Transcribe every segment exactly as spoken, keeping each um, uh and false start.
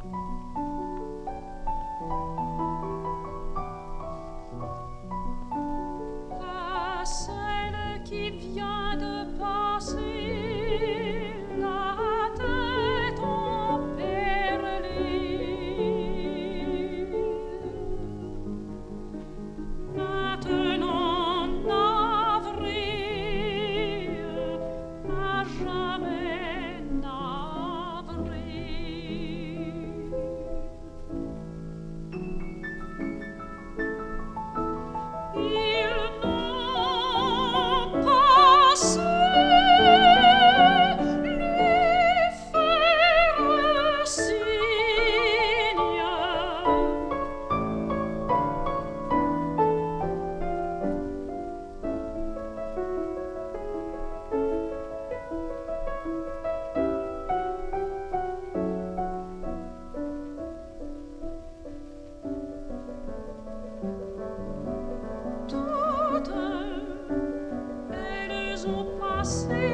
À celle qui vient de passer, la tête emperlée. Maintenant navrée, à jamais navrée. Ils n'ont pas su lui faire signe. Toutes, elles ont passé,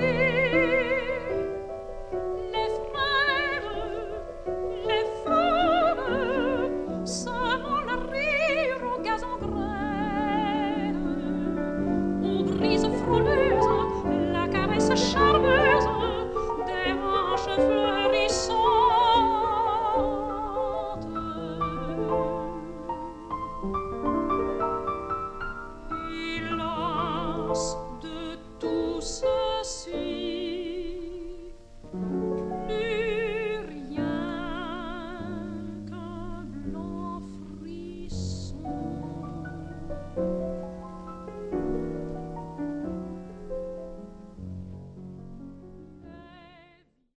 les frères, les femmes, semant le rire aux gazons grêles, aux brises frôleuses, la caresse charmeuse des hanches fleurissantes. Hélas, de tout ceci, plus rien qu'un blanc frisson.